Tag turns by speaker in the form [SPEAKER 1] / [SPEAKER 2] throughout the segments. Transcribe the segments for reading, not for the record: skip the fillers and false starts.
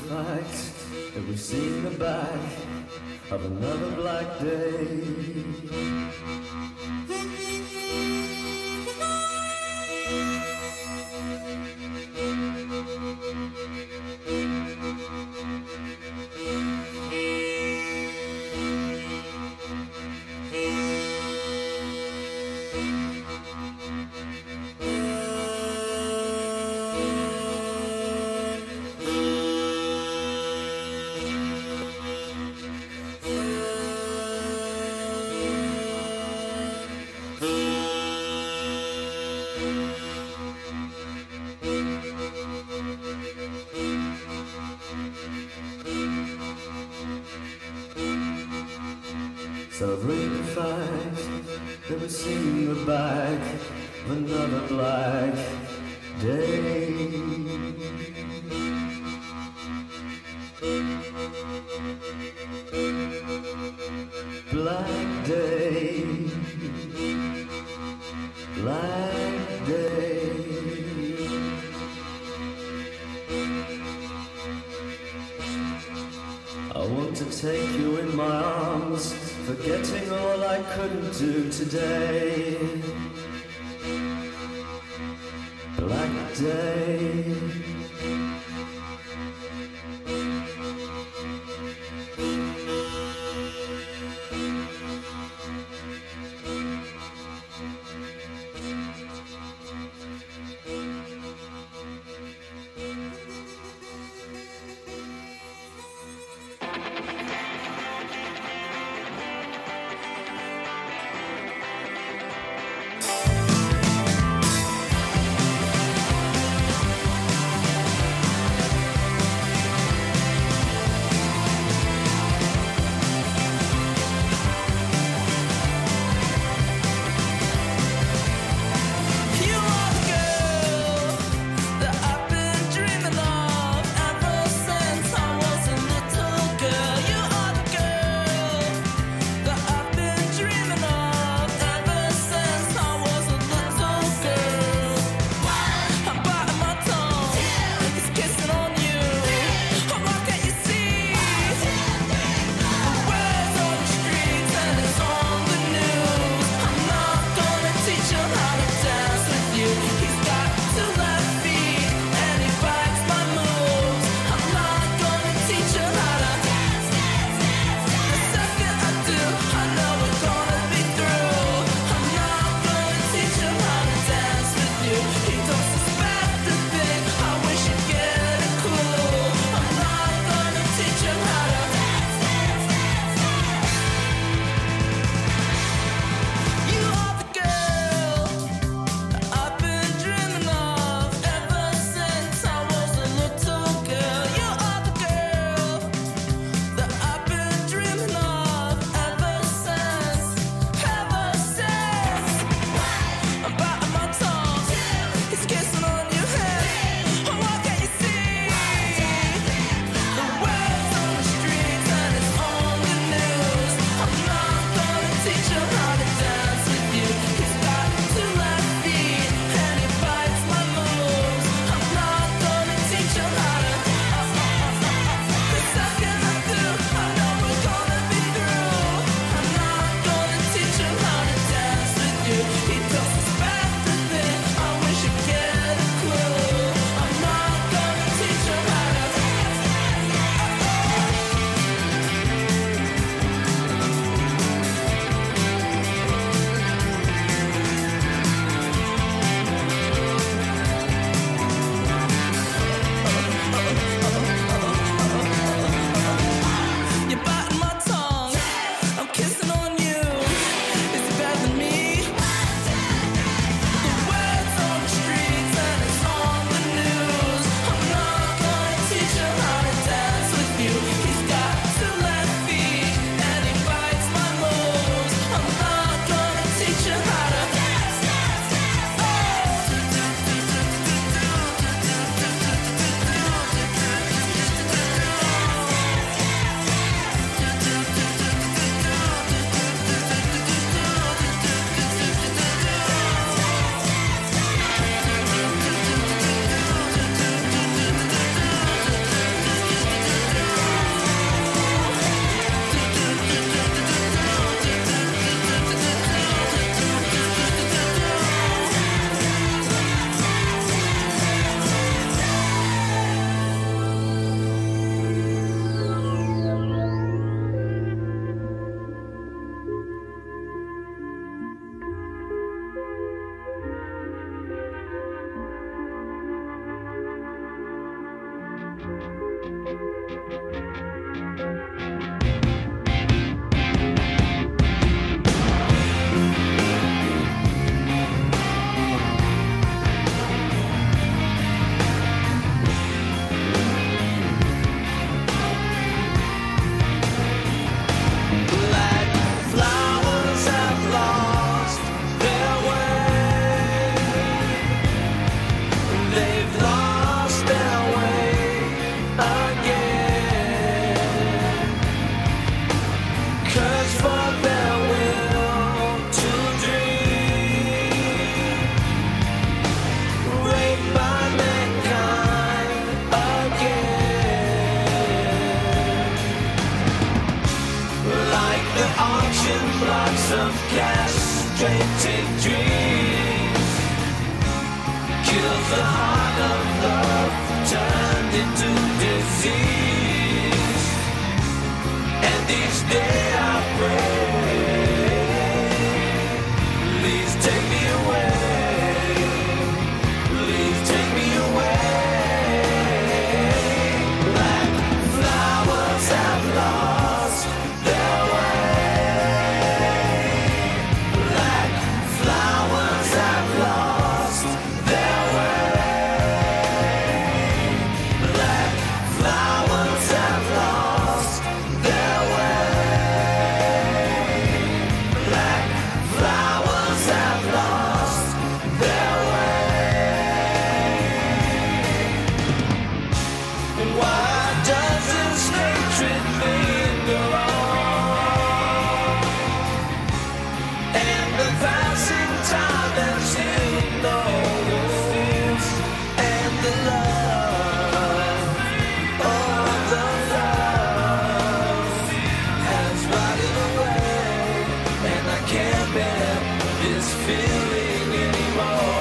[SPEAKER 1] fact that we've seen the back of another black day. Celebrate the fact that we've seen the back of another black day. Black day, black day. I want to take you in my arms, forgetting all I couldn't do today. Black day.
[SPEAKER 2] Girl,
[SPEAKER 1] the heart of love turned into disease. And each day I pray, please take me away, please take me away. Black flowers have lost their way. Black flowers have lost their way. Black flowers have lost their way. Black flowers have lost their way. Why does this hatred linger on? And the passing time has healed no wounds. And the love, oh, the love has rotted away. And I can't bear this feeling anymore.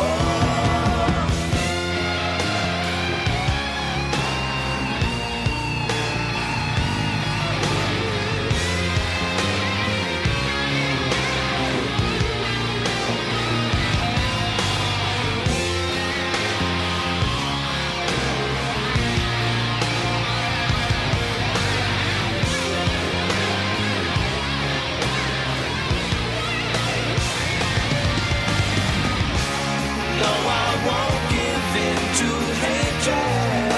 [SPEAKER 1] No, I won't give in to hatred,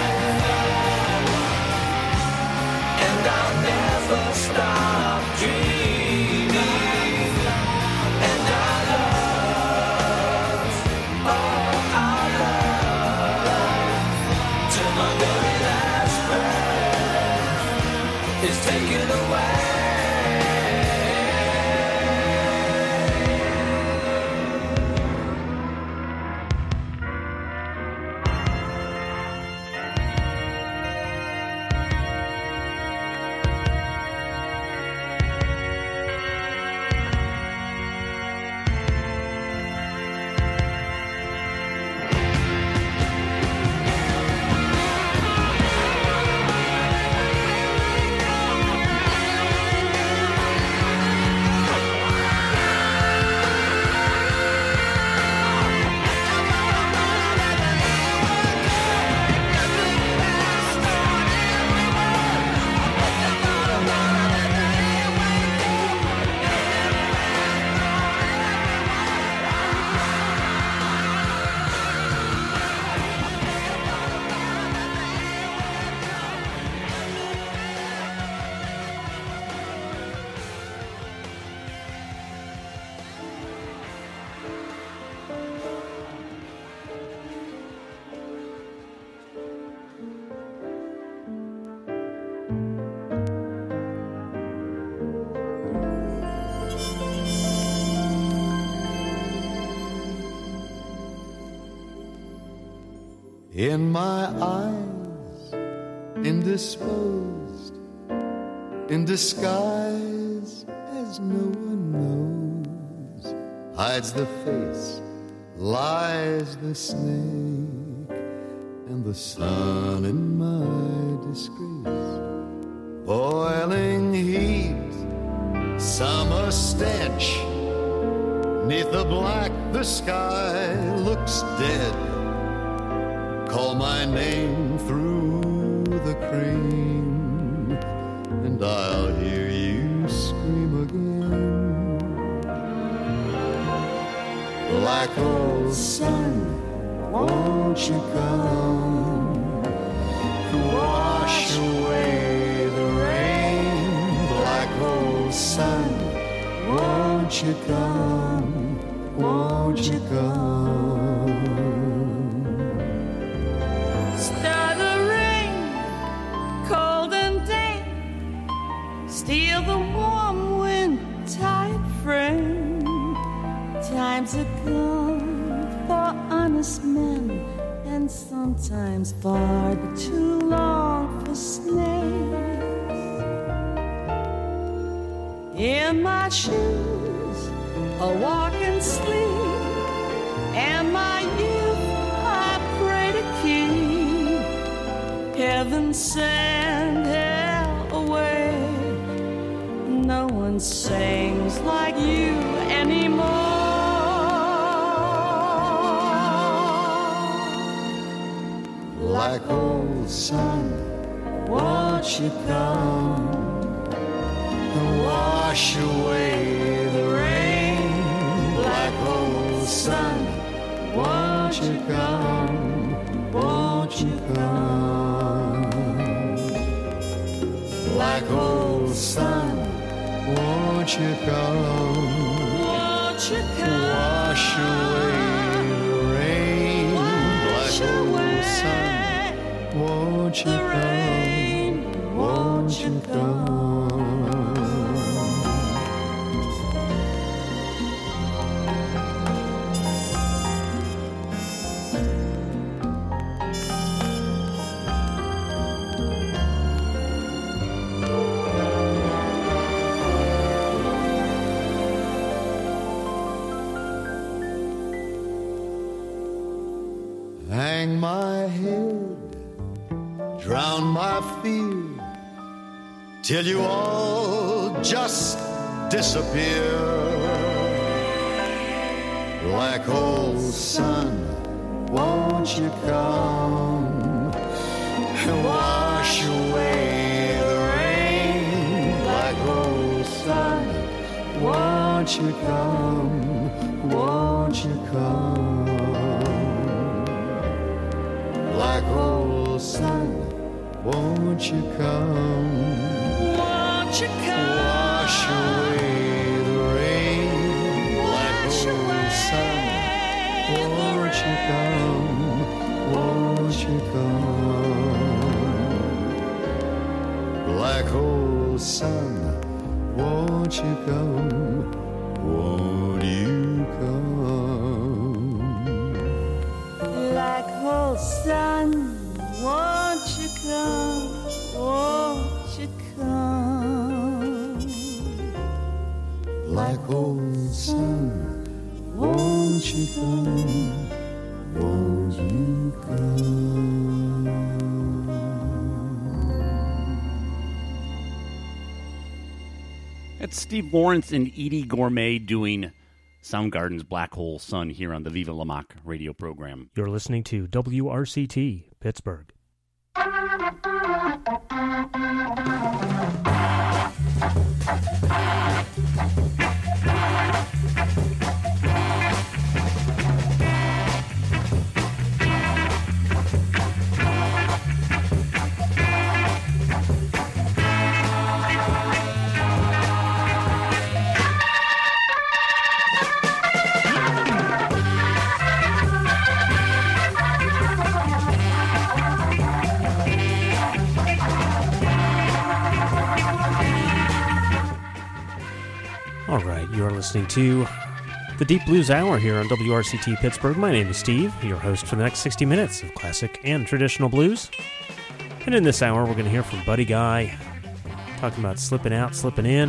[SPEAKER 1] and I'll never stop dreaming. And our love, oh, our love, till my very last breath is taken away.
[SPEAKER 2] In my eyes, indisposed, in disguise as no one knows, hides the face, lies the snake, and the sun in my disgrace. Boiling heat, summer stench, 'neath the black the sky looks dead. Call my name through the cream, and I'll hear you scream again. Black old sun, won't you come to wash away the rain? Black old sun, won't you come, won't you come?
[SPEAKER 3] Stuttering, cold and damp, steal the warm wind tight frame. Times are gone for honest men, and sometimes far too long for snakes. In my shoes, a walk and sleep, and my youth heaven send hell away. No one sings like you anymore.
[SPEAKER 2] Black old sun, won't you come and wash away the rain? Black old sun, won't you come, won't you come? Black old sun, won't you come,
[SPEAKER 3] Won't you come?
[SPEAKER 2] wash away the rain?
[SPEAKER 3] Wash
[SPEAKER 2] Black old
[SPEAKER 3] away
[SPEAKER 2] sun, won't you
[SPEAKER 3] the
[SPEAKER 2] come,
[SPEAKER 3] rain.
[SPEAKER 2] won't you come? Hang my head, drown my fear, till you all just disappear. Black old sun, won't you come and wash away the rain? Black old sun, won't you come, won't you come? Black old sun, won't you come,
[SPEAKER 3] Won't you come?
[SPEAKER 2] wash away the rain? Black
[SPEAKER 3] Wash
[SPEAKER 2] old
[SPEAKER 3] away
[SPEAKER 2] sun, won't you come, won't you come? Black old sun, won't you come, won't you come?
[SPEAKER 3] Black hole sun, won't you come? Won't you come?
[SPEAKER 2] Black old sun, won't you come, won't you come?
[SPEAKER 4] That's Steve Lawrence and Edie Gourmet doing Soundgarden's Black Hole Sun here on the Viva La Mock radio program.
[SPEAKER 5] You're listening to WRCT Pittsburgh. All right, you are listening to the Deep Blues Hour here on WRCT Pittsburgh. My name is Steve, your host for the next 60 minutes of classic and traditional blues. And in this hour, we're going to hear from Buddy Guy, talking about slipping out, slipping in,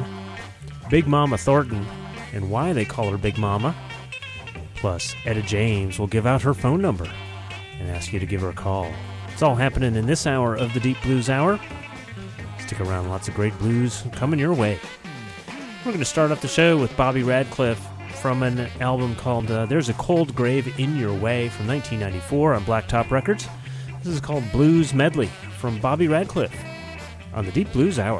[SPEAKER 5] Big Mama Thornton, and why they call her Big Mama. Plus, Etta James will give out her phone number and ask you to give her a call. It's all happening in this hour of the Deep Blues Hour. Stick around, lots of great blues coming your way. We're going to start off the show with Bobby Radcliffe from an album called There's a Cold Grave in Your Way from 1994 on Blacktop Records. This is called Blues Medley from Bobby Radcliffe on the Deep Blues Hour.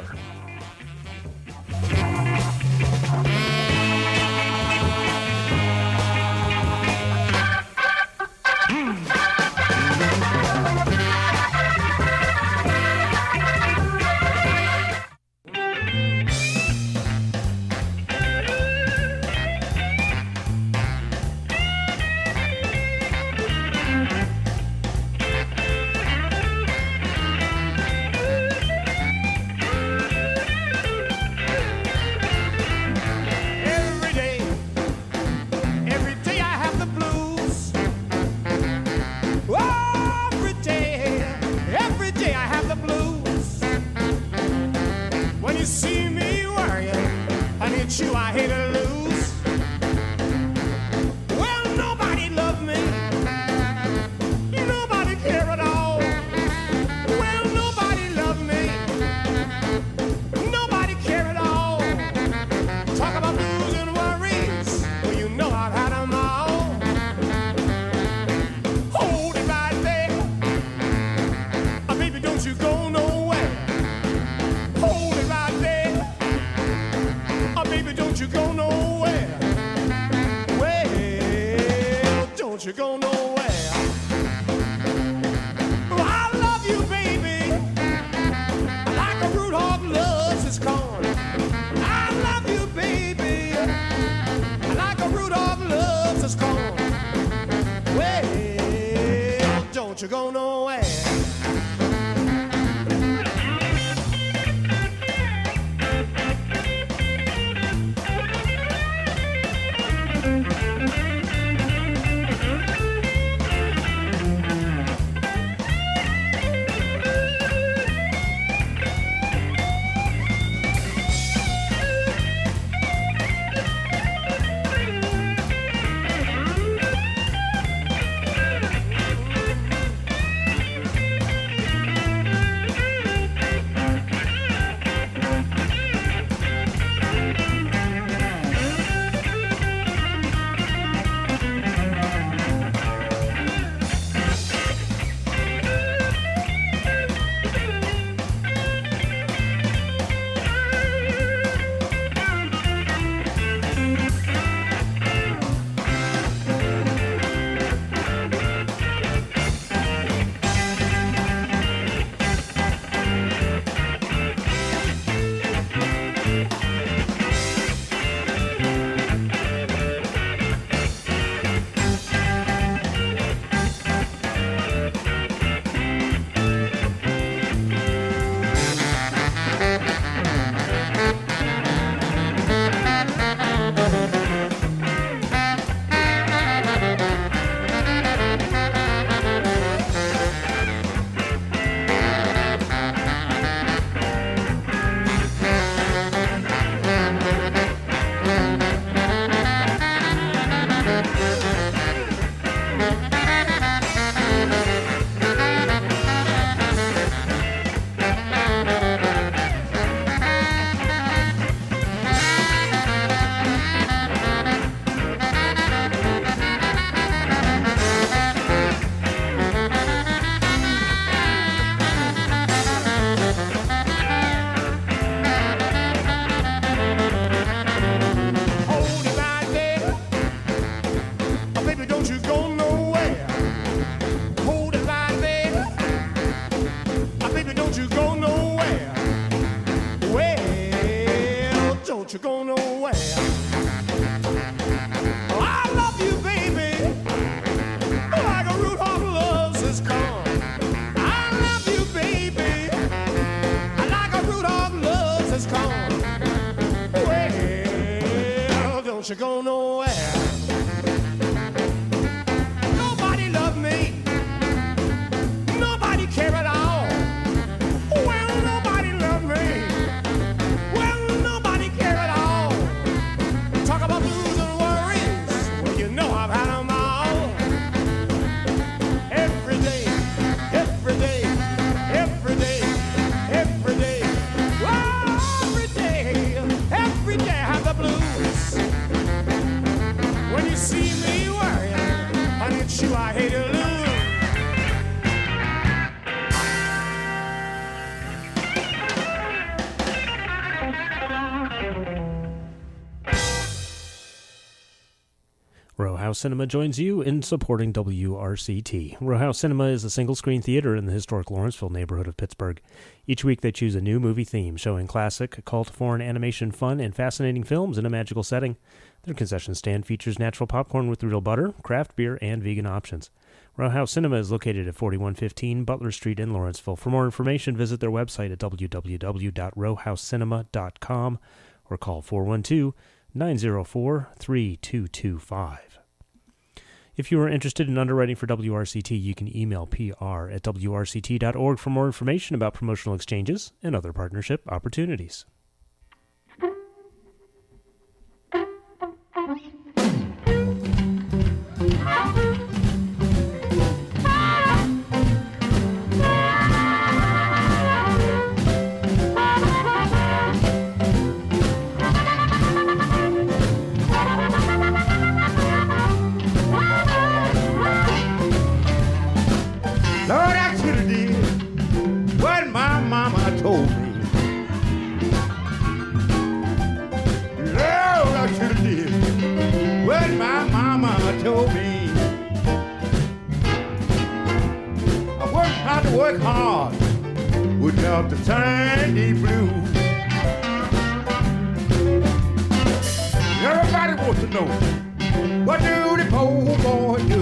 [SPEAKER 6] Nobody care at all. Well, nobody you go nowhere. Well, don't you go nowhere. Oh, I love you, baby, like a root hog loves his corn. I love you, baby, like a root hog loves his corn. Well, don't you go nowhere. Don't you go nowhere. Nobody loved me. Nobody cared at all. Well, nobody loved me. Well, nobody cared at all. Talk about blues and worries. Well, you know I've had them all. Every day, every day, every day, every day. Oh, every day I have the blues. When you see me worrying, honey, it's you I hate to lose.
[SPEAKER 5] Row House Cinema joins you in supporting WRCT. Row House Cinema is a single-screen theater in the historic Lawrenceville neighborhood of Pittsburgh. Each week they choose a new movie theme, showing classic, cult, foreign animation, fun, and fascinating films in a magical setting. Their concession stand features natural popcorn with real butter, craft beer, and vegan options. Row House Cinema is located at 4115 Butler Street in Lawrenceville. For more information, visit their website at www.rowhousecinema.com or call 412-904-3225. If you are interested in underwriting for WRCT, you can email pr@wrct.org for more information about promotional exchanges and other partnership opportunities.
[SPEAKER 6] Lord, I should have did what my mama told me. work hard without the Sunday blues. Everybody wants to know, what do the poor boy do?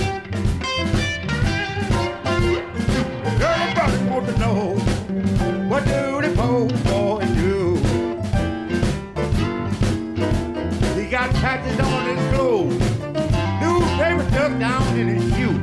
[SPEAKER 6] Everybody wants to know, what do the poor boy do? He got patches on his clothes, newspaper stuck down in his shoe.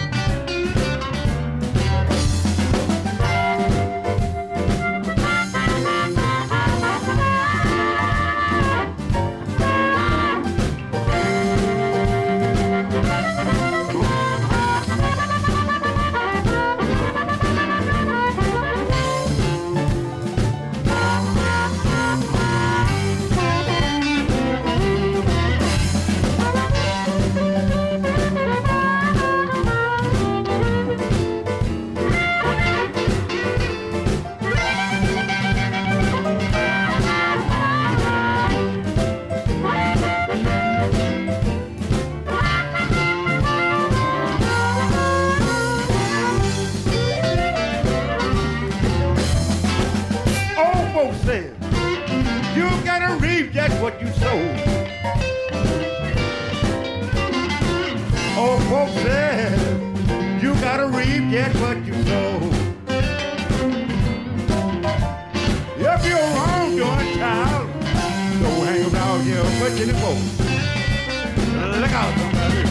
[SPEAKER 6] What you sow. Oh, folks said you gotta reap yet what you sow. If you're wrong, doing child, don't hang around here much anymore. Look out, somebody.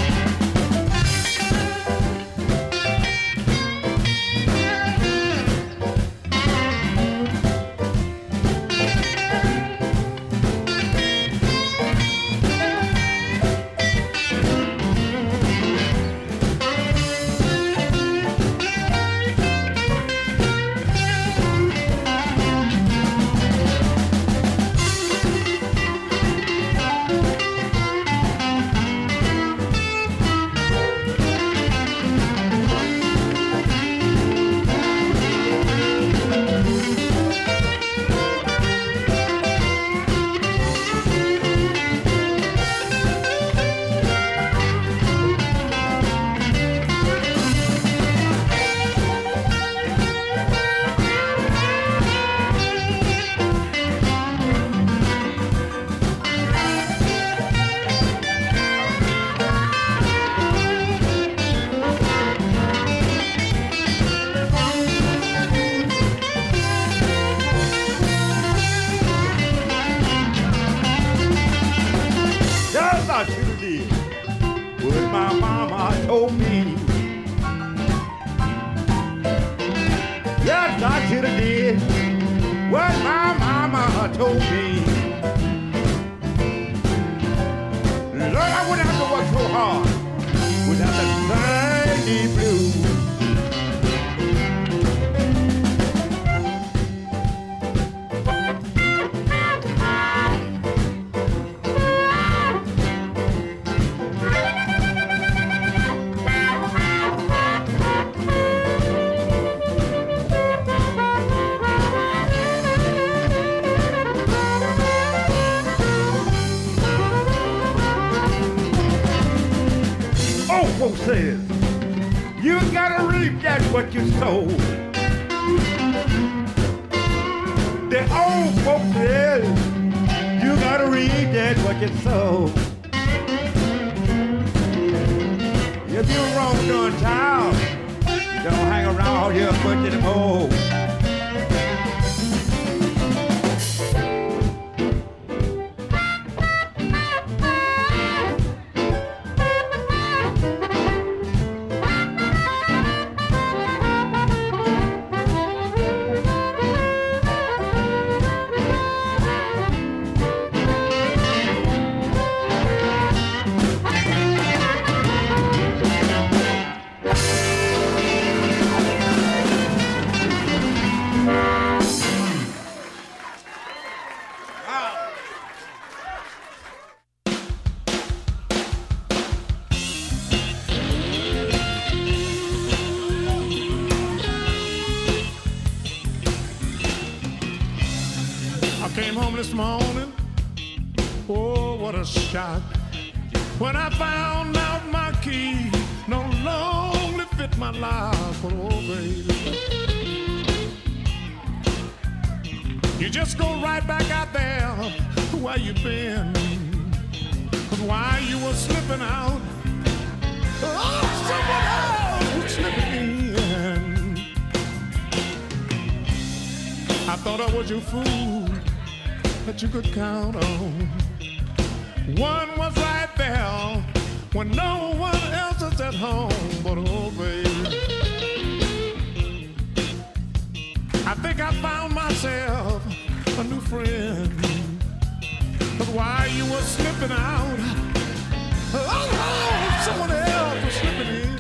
[SPEAKER 6] Says you gotta reap that what you sow. The old folks says you gotta reap that what you sow. If you're wrong doing child, don't hang around here much anymore.
[SPEAKER 7] Came home this morning, oh, what a shock. When I found out my key no longer fit my life, but oh, baby. You just go right back out there where you been. Cause while you were slipping out, oh, someone else was slipping in. I thought I was your fool that you could count on. One was right there when no one else is at home, but oh, baby. I think I found myself a new friend. But while you were slipping out, oh, someone else was slipping in.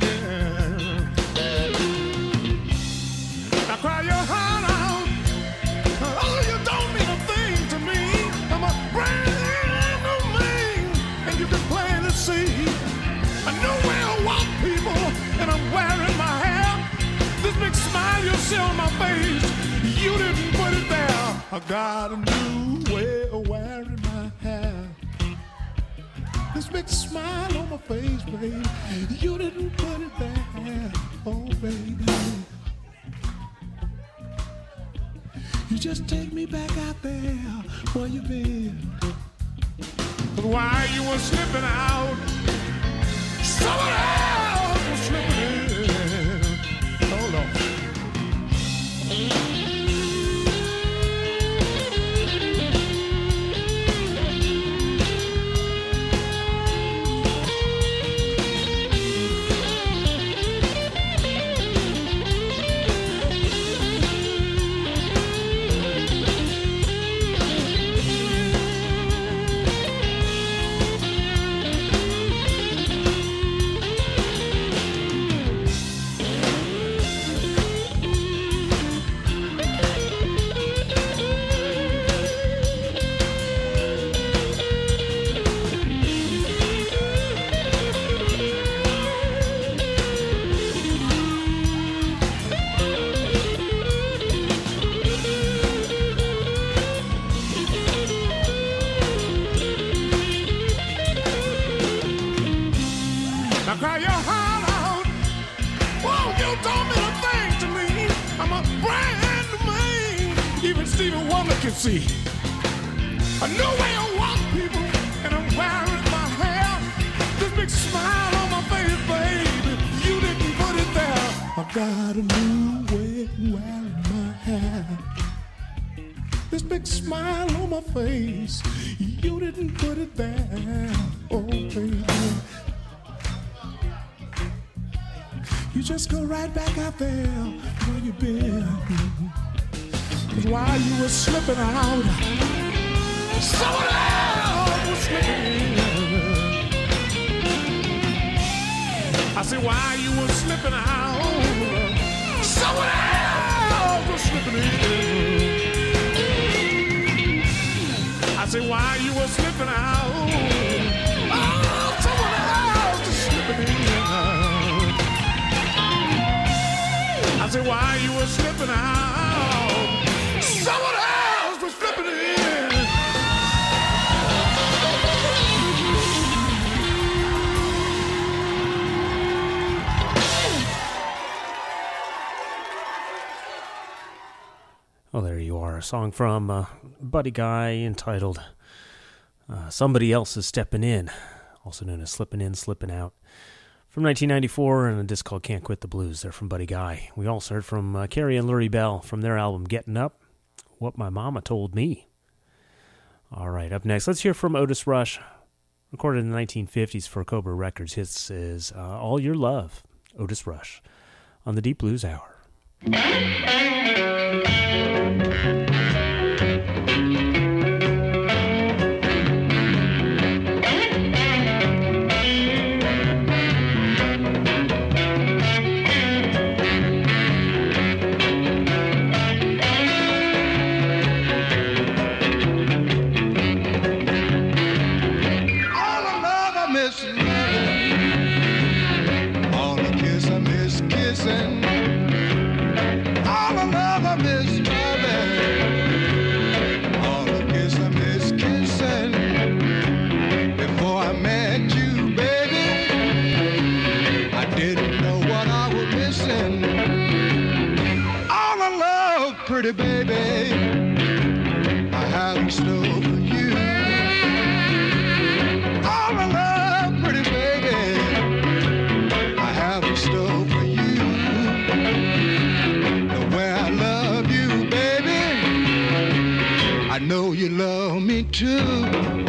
[SPEAKER 7] Now cry your heart out. Oh, you don't mean a thing to me. I'm a brand new man, and you can plainly see I know where I want people, and I'm wearing my hair. This big smile you see on my face, you didn't put it there. I got a new way of wearing my hair. This big smile on my face, baby, you didn't put it there. Oh, baby, you just take me back out there where you been. But while you were slipping out, someone else was slipping in. Oh, Lord. See, I know where I want people, and I'm wearing my hair. This big smile on my face, baby, you didn't put it there. I got a new way of wearing my hair. This big smile on my face, you didn't put it there. Oh, baby, you just go right back out there where you been. While you were slipping out, someone else was slipping in. I said, while you were slipping out, someone else was slipping in. I said, while you were slipping out, oh, someone else was slipping in. I said, while you were slipping out, someone else was flipping it in.
[SPEAKER 5] Well, there you are. A song from Buddy Guy entitled Somebody Else Is Stepping In, also known as Slippin' In, Slippin' Out, from 1994, and a disc called Can't Quit the Blues. They're from Buddy Guy. We also heard from Carrie and Lurie Bell from their album Getting Up, What My Mama Told Me. All right, up next, let's hear from Otis Rush, recorded in the 1950s for Cobra Records. This is All Your Love, Otis Rush, on the Deep Blues Hour.
[SPEAKER 2] All the love I miss loving.
[SPEAKER 7] have in store for you. All the love, pretty baby, I have in store for you. The way I love you, baby, I know you love me too.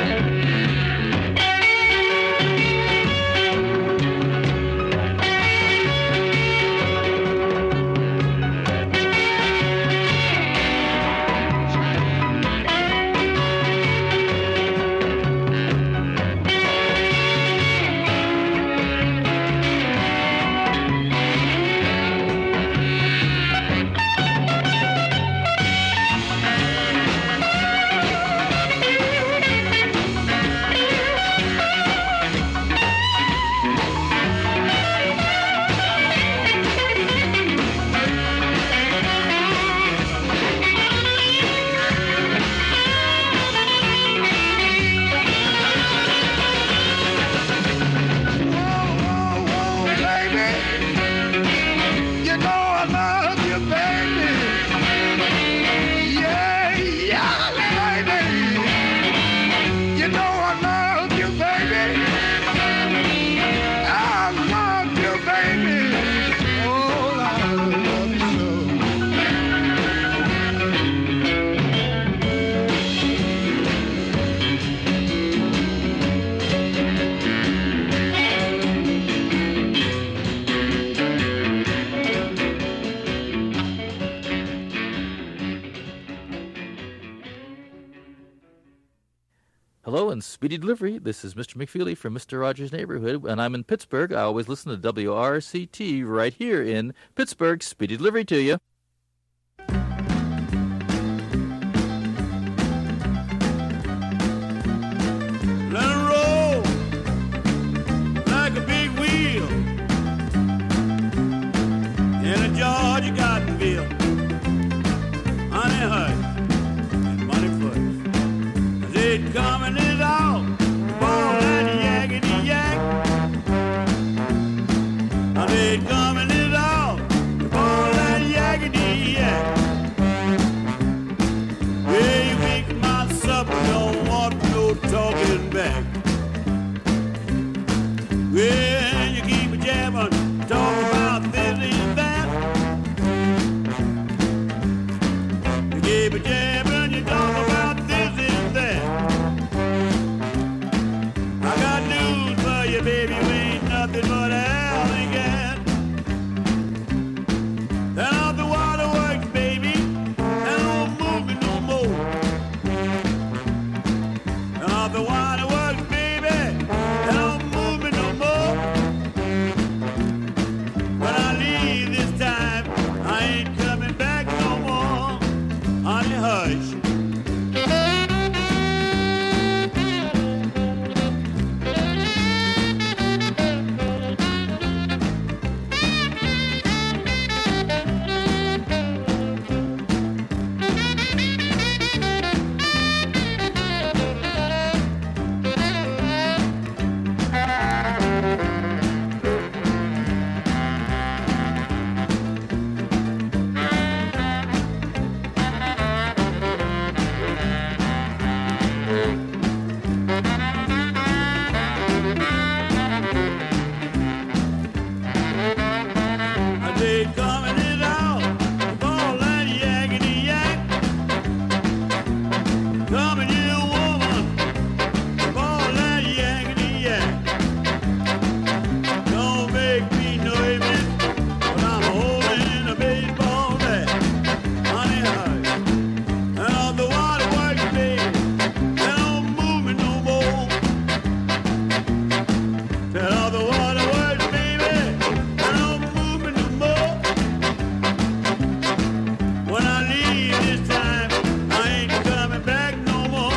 [SPEAKER 8] Hello and speedy delivery. This is Mr. McFeely from Mr. Rogers' Neighborhood, and I'm in Pittsburgh. I always listen to WRCT right here in Pittsburgh. Speedy delivery to you.
[SPEAKER 6] Let it roll like a big wheel in a Georgia cottonville. Honey hush and money fudge. As it coming is out, ball and yakety yak. As it coming is out, ball and yakety yak. Well, you make my supper, don't want no talking back. Well, you keep a jabbing, talk about this and that. You keep a jabbing, you talk about this and that. I got news for you, baby, you ain't nothing but an alley cat. Turn off the waterworks, baby, and don't move me no more. Turn off the waterworks, baby, and don't move me no more. When I leave this time, I ain't coming back no more. Honey, hush. I say coming is out, ball and yakety yak. Coming you woman, ball and yakety yak. Don't make me nervous, but I'm holding a baseball bat. Honey, hush. And off the waterworks, baby, and don't move me no more. Turn off the waterworks, baby, and don't move me no more. When I leave this time, I ain't coming back no more.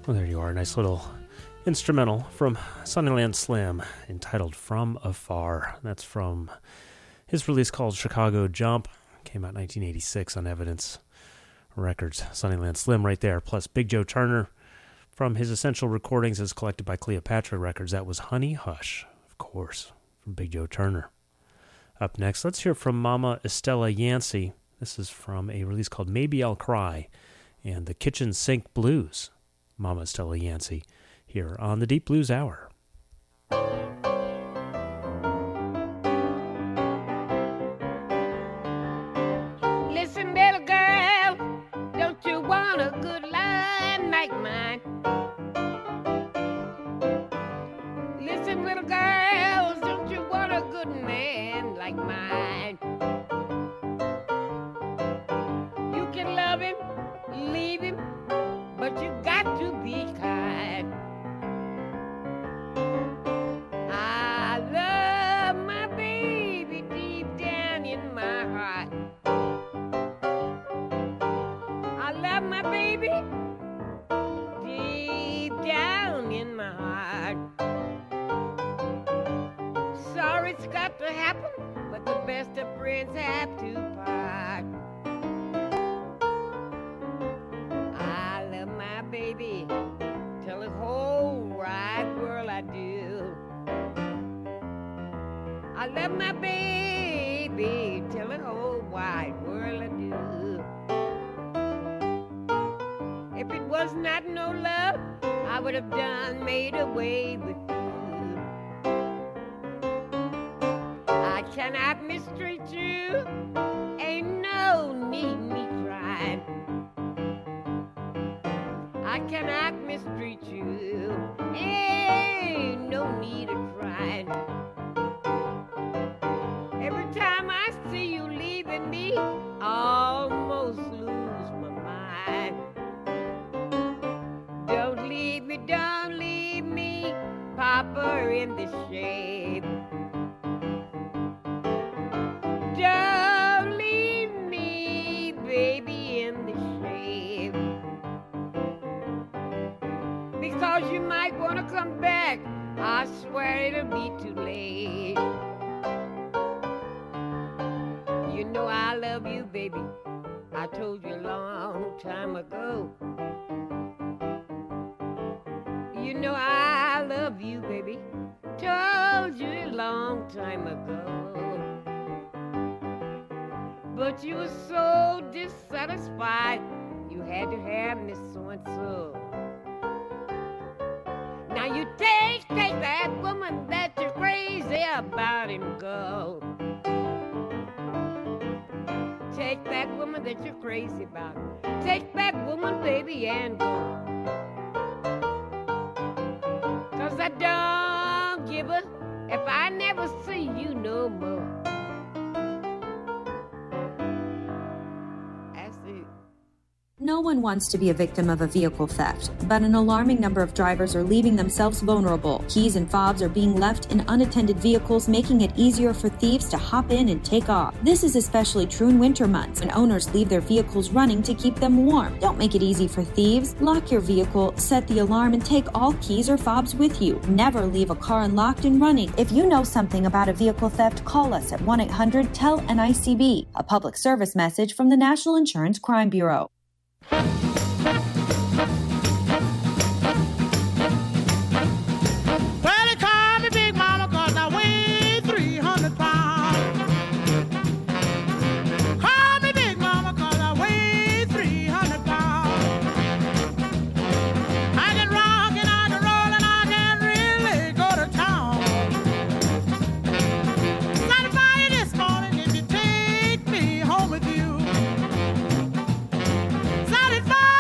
[SPEAKER 5] Well, there you are. Nice little instrumental from Sunnyland Slim entitled From Afar. That's from his release called Chicago Jump. Came out in 1986 on Evidence Records. Sunnyland Slim right there. Plus Big Joe Turner from his Essential Recordings as collected by Cleopatra Records. That was Honey Hush, of course, from Big Joe Turner. Up next, let's hear from Mama Estella Yancey. This is from a release called Maybe I'll Cry and the Kitchen Sink Blues. Mama Estella Yancey here on the Deep Blues Hour.
[SPEAKER 9] Listen, little girl, don't you want a good life like mine? Listen, little girls, don't you want a good man like mine? You can love him, leave him, but you got to be kind. I love my baby deep down in my heart. I love my baby deep down in my heart. Sorry it's got to happen, but the best of friends have to part. I love my baby, tell the whole wide world I do. I love my baby, tell the whole wide world I do. If it was not no love, I would have done made away with you. I cannot mistreat you, ain't no need me trying. I cannot mistreat you, ain't no need of trying. Every time I see you leaving me, I almost lose my mind. Don't leave me, Papa, in the shade. Don't leave me, baby, in the shade. Because you might want to come back, I swear it'll be too late. You know I love you, baby, I told you a long time ago. You know I love you, baby, told you a long time ago. But you were so dissatisfied, you had to have me so-and-so. Now you take that woman that you're crazy about and go. Take that woman that you're crazy about. Take that woman, baby, and go. 'Cause I don't give a if I never see you no more.
[SPEAKER 10] No one wants to be a victim of a vehicle theft, but an alarming number of drivers are leaving themselves vulnerable. Keys and fobs are being left in unattended vehicles, making it easier for thieves to hop in and take off. This is especially true in winter months, when owners leave their vehicles running to keep them warm. Don't make it easy for thieves. Lock your vehicle, set the alarm, and take all keys or fobs with you. Never leave a car unlocked and running. If you know something about a vehicle theft, call us at 1-800-TEL-NICB, a public service message from the National Insurance Crime Bureau.
[SPEAKER 6] Well, they call me Big Mama 'cause I weigh 300 pounds. Call me Big Mama 'cause I weigh 300 pounds. I can rock and I can roll and I can really go to town. Satisfy you this morning if you take me home with you. Satisfy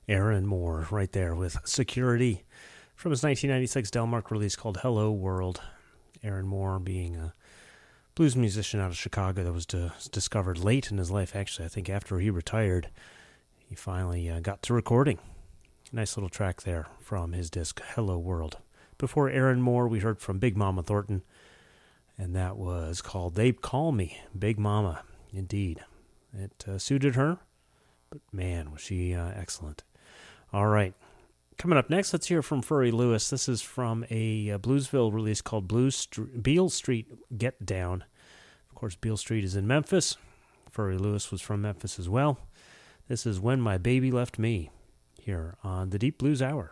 [SPEAKER 5] Aaron Moore right there with Security from his 1996 Delmark release called Hello World. Aaron Moore being a blues musician out of Chicago that was discovered late in his life. Actually, I think after he retired, he finally got to recording. Nice little track there from his disc Hello World. Before Aaron Moore, we heard from Big Mama Thornton, and that was called They Call Me Big Mama. Indeed. It suited her, but man, was she excellent. All right. Coming up next, let's hear from Furry Lewis. This is from a Bluesville release called Beale Street Get Down. Of course, Beale Street is in Memphis. Furry Lewis was from Memphis as well. This is When My Baby Left Me, here on the Deep Blues Hour.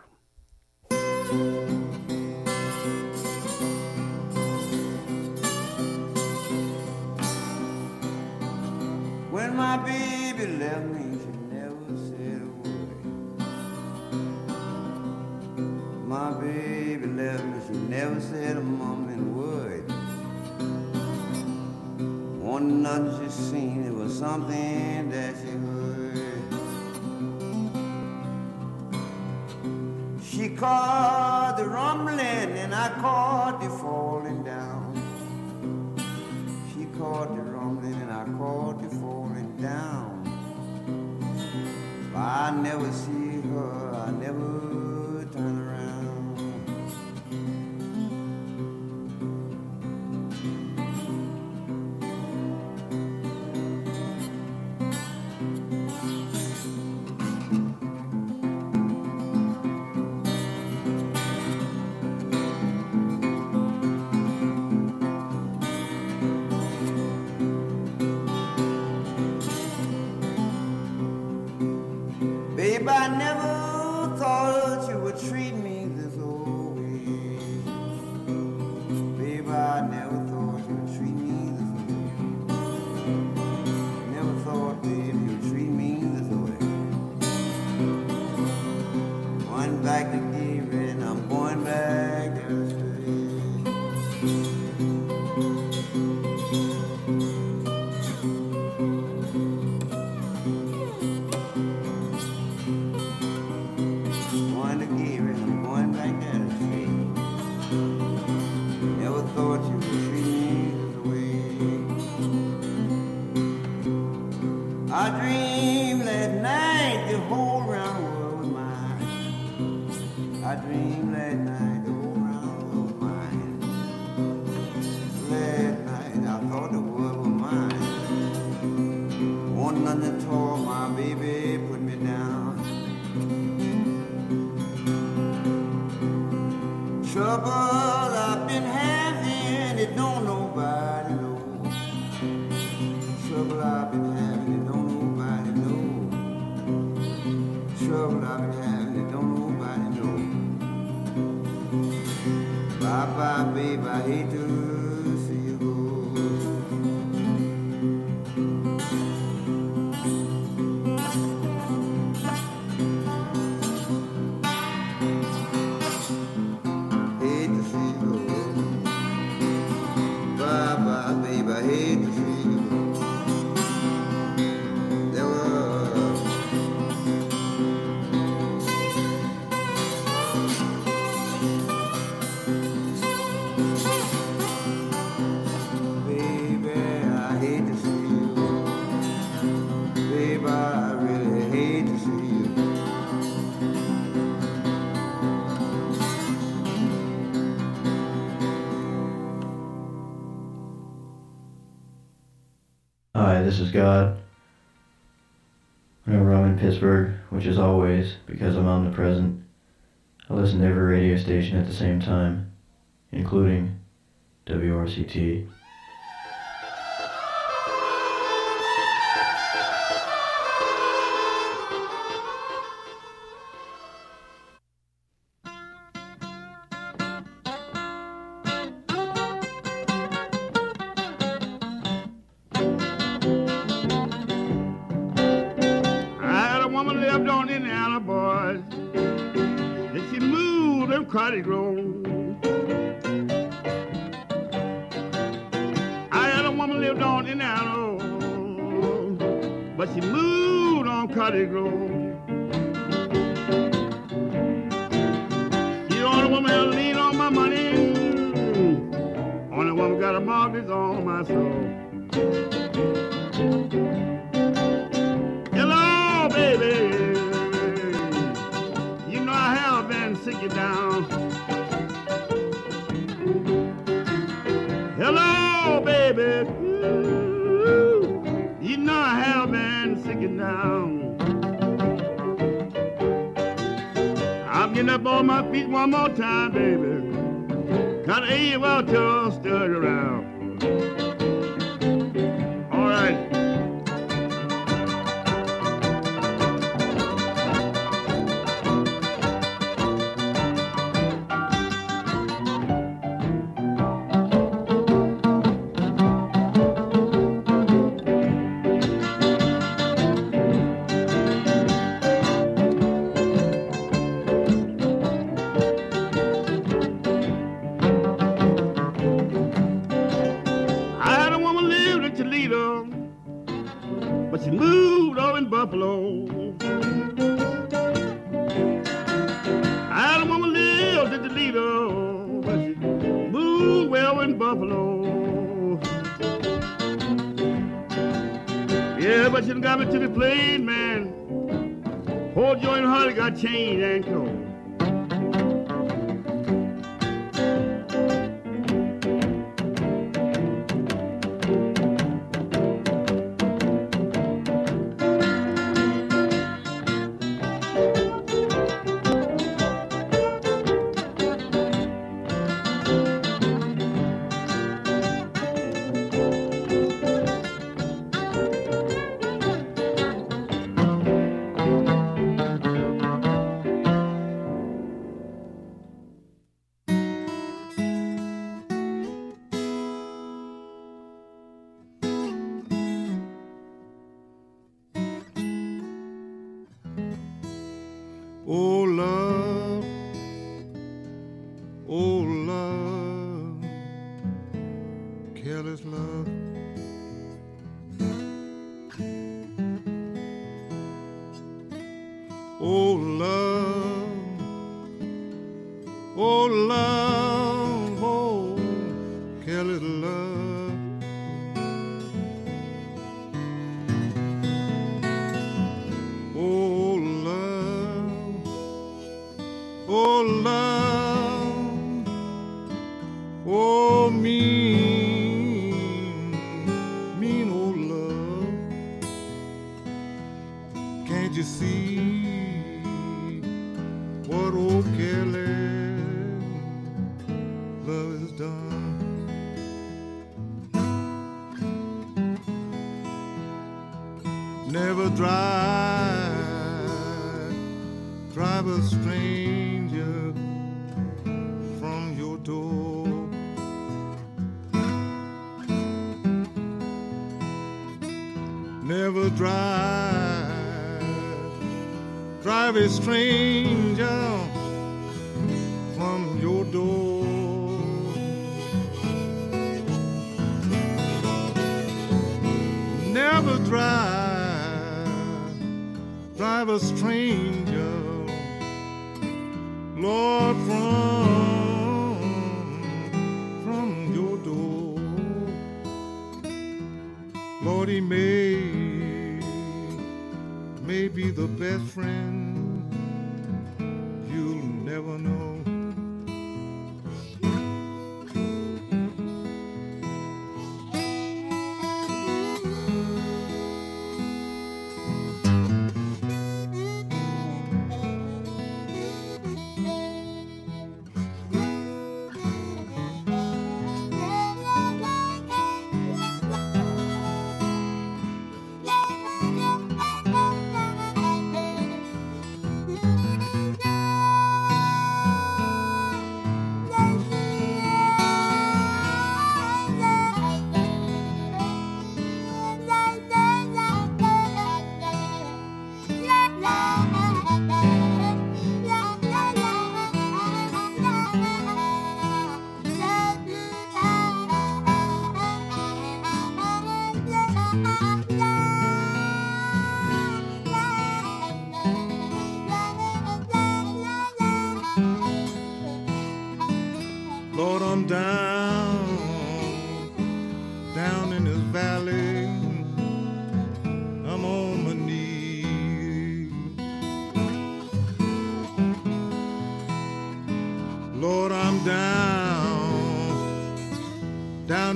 [SPEAKER 1] When my baby left me, she never said a word. My baby left me, she never said a mumbling word. One nothing she seen, it was something that she heard. She caught the rumbling and I caught the falling down. She caught the rumbling and I caught the falling down. But I never see her, I never turn around. Babe, I never thought you would treat me this old way. Babe, I never thought you would treat me this way. Never thought, babe, you would treat me this way. Going back to giving, I'm going back to thought you would treat me this way. I dreamed last night the whole round world was mine. I dreamed last night the whole round world was mine. Last night I thought the world was mine. One nothing tall, my baby put me down. Trouble I've been having, it don't nobody know. Trouble I've been having, it don't nobody know. Trouble I've been having, it don't nobody know. Bye bye, babe, I hate to see you go. I hate to see you. There was baby, I hate to see you. Baby, I really hate to see you.
[SPEAKER 11] Hi, this is God. Whenever I'm in Pittsburgh, which is always because I'm omnipresent, I listen to every radio station at the same time, including WRCT.
[SPEAKER 6] Cottage Grove. I had a woman lived on in Anno, but she moved on Cottage Grove.
[SPEAKER 1] no woman ever lean on my money. Only woman got a mortgage on my soul. Hello, baby. You know I have been sick down. Hello, baby. You know I have been sick down. I'm getting up on my feet one more time, baby. Got a well to stir around. All right. But she moved over in Buffalo. I had a woman lived in Toledo, but she moved well in Buffalo. Yeah, but she done got me to the plane, man. Whole joint hardly got chained and cold.
[SPEAKER 7] Oh love, oh love, careless love. Oh love, oh love, oh careless love. Oh love, oh love, oh mean old love. Can't you see what old careless love has done? Never drive a stranger from your door. Never drive a stranger from your door. Never drive a stranger, Lord, from your door. Lord, he may be the best friend you'll never know.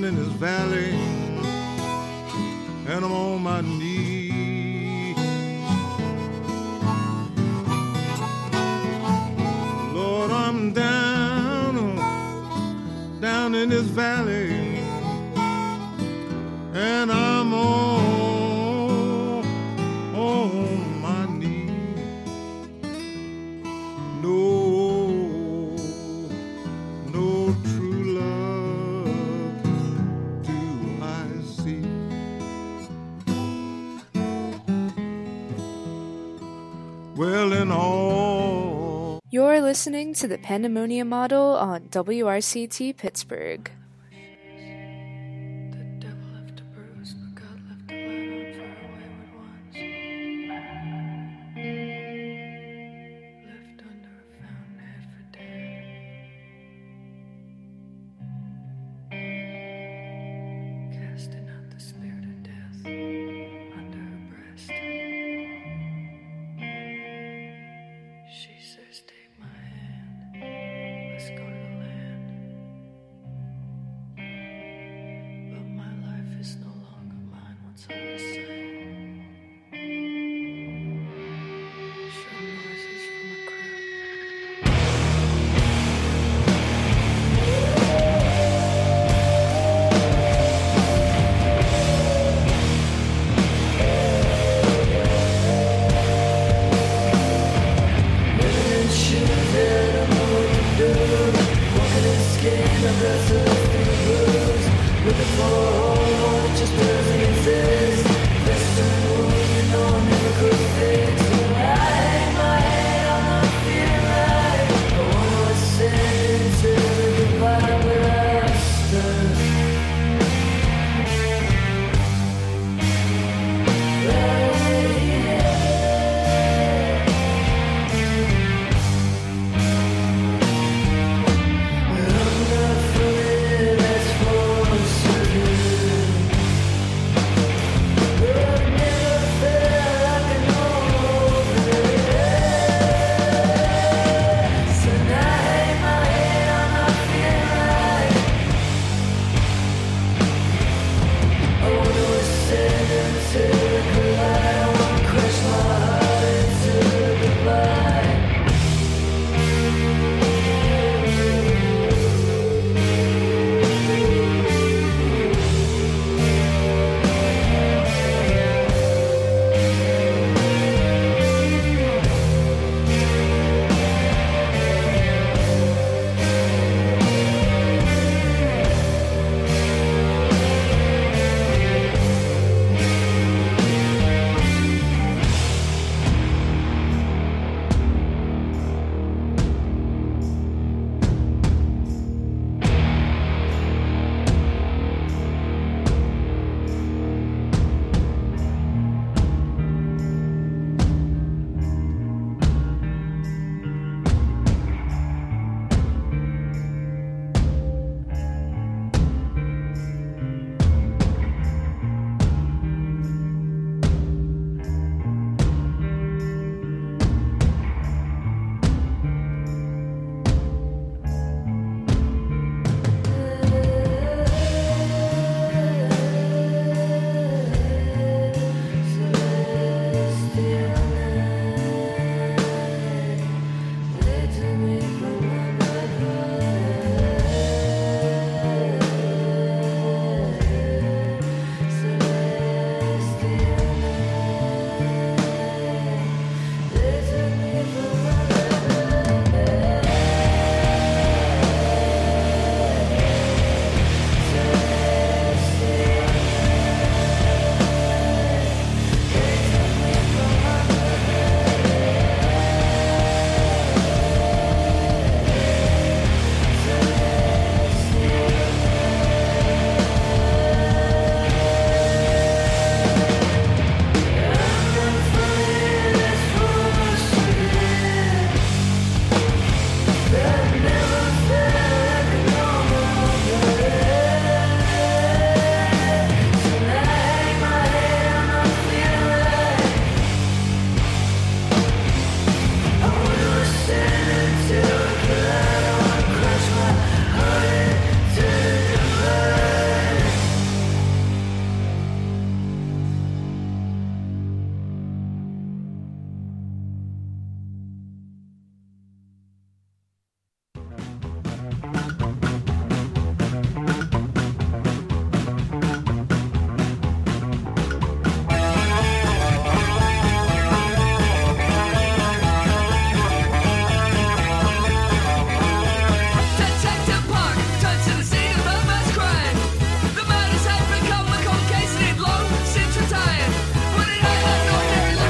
[SPEAKER 7] down in this valley, and I'm on my knees. Lord, I'm down in this valley, and I'm on my knees. No true love do I see. Well, in all.
[SPEAKER 12] You're listening to the Pandemonium Model on WRCT Pittsburgh.
[SPEAKER 13] Looking for